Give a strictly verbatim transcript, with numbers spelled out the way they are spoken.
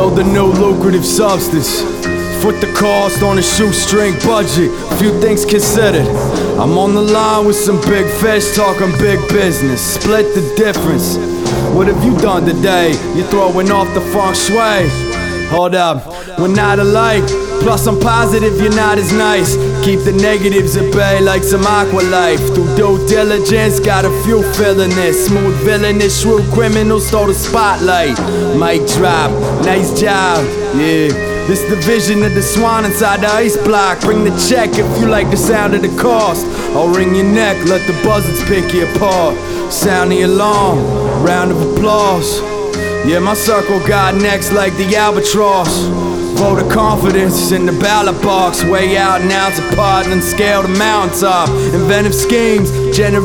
Build a new lucrative substance. Foot the cost on a shoestring budget. Few things considered. I'm on the line with some big fish talking big business. Split the difference. What have you done today? You're throwing off the feng shui. Hold up, we're not alike. Plus I'm positive you're not as nice. Keep the negatives at bay like some aqua life. Through due diligence, got a few feeling this. Smooth villainous, shrewd criminals stole the spotlight. Mic drop, nice job, yeah. This the vision of the swan inside the ice block. Bring the check if you like the sound of the cost. I'll ring your neck, let the buzzards pick you apart. Sound the alarm, round of applause. Yeah, my circle got next like the albatross. Vote of confidence in the ballot box. Way out and out apart and scale the mountaintop. Inventive schemes, generate